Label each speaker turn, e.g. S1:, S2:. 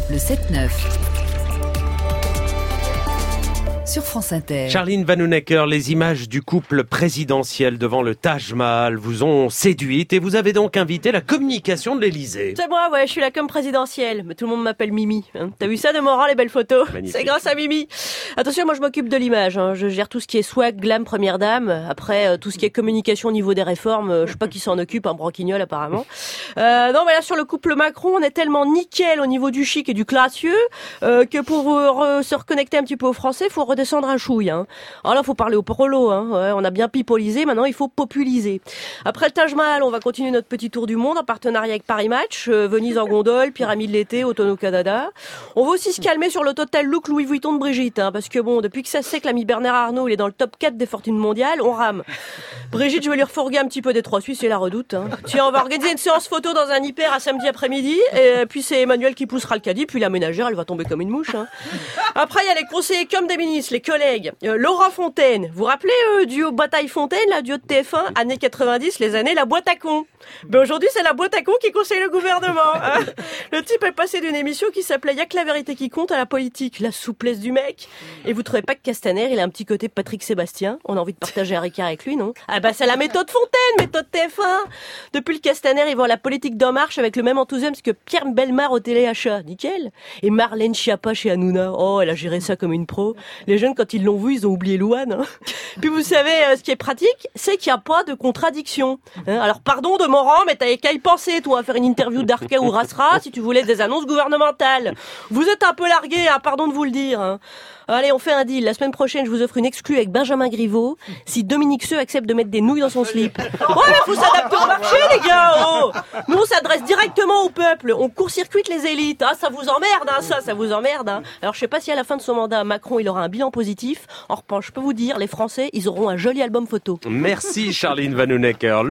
S1: Le 7-9. Sur France Inter.
S2: Charline Vanhoenacker, les images du couple présidentiel devant le Taj Mahal vous ont séduite et vous avez donc invité la communication de l'Élysée.
S3: C'est moi, ouais, je suis la com présidentielle, mais tout le monde m'appelle Mimi. T'as vu ça de Morin, les belles photos?
S2: Magnifique.
S3: C'est grâce à Mimi. Attention, moi je m'occupe de l'image, je gère tout ce qui est swag, glam, première dame. Après, tout ce qui est communication au niveau des réformes, je sais pas qui s'en occupe, un branquignol apparemment. Non, mais là sur le couple Macron, on est tellement nickel au niveau du chic et du classieux que pour se reconnecter un petit peu aux Français, faut redescendre un chouille. Alors là, faut parler au prolo. Ouais, on a bien pipolisé, maintenant il faut populiser. Après le Taj Mahal, on va continuer notre petit tour du monde en partenariat avec Paris Match, Venise en gondole, Pyramide l'été, automne au Canada. On va aussi se calmer sur le total look Louis Vuitton de Brigitte, parce que bon, depuis que ça sait que l'ami Bernard Arnault, il est dans le top 4 des fortunes mondiales, on rame. Brigitte, je vais lui refourguer un petit peu des trois Suisses et la redoute. Tiens, on va organiser une séance photo dans un hyper à samedi après-midi, et puis c'est Emmanuel qui poussera le caddie, puis la ménagère, elle va tomber comme une mouche. Après, il y a les conseillers comme des ministres, les collègues. Laura Fontaine, vous vous rappelez duo Bataille Fontaine, la duo de TF1, années 90, les années la boîte à con. Ben aujourd'hui, c'est la boîte à con qui conseille le gouvernement. Le type est passé d'une émission qui s'appelait Y'a que la vérité qui compte à la politique, la souplesse du mec. Et vous trouvez pas que Castaner, il a un petit côté Patrick Sébastien? On a envie de partager un ricard avec lui, non? Ah bah c'est la méthode Fontaine, méthode TF1. Depuis le Castaner, ils voient la politique d'En Marche avec le même enthousiasme que Pierre Bellemare au téléachat. Nickel. Et Marlène Schiappa chez Hanouna. Oh, elle a géré ça comme une pro. Les jeunes, quand ils l'ont vu, ils ont oublié Louane. Puis vous savez, ce qui est pratique, c'est qu'il n'y a pas de contradiction. Alors pardon de Morand, mais t'avais qu'à y penser, toi, à faire une interview d'Arca ou Rasra si tu voulais des annonces gouvernementales. Vous êtes un peu largués, pardon de vous le dire. Allez, on fait un deal. La semaine prochaine, je vous offre une exclue avec Benjamin Griveaux si Dominique Seux accepte de mettre des nouilles dans son slip. Ouais, mais faut s'adapter au marché, les gars. Oh. Nous, on s'adresse directement au peuple. On court-circuite les élites. Ça vous emmerde, ça vous emmerde. Alors, je sais pas si à la fin de son mandat, Macron, il aura un bilan positif. En revanche, je peux vous dire, les Français, ils auront un joli album photo.
S2: Merci Charline Vanhoenacker.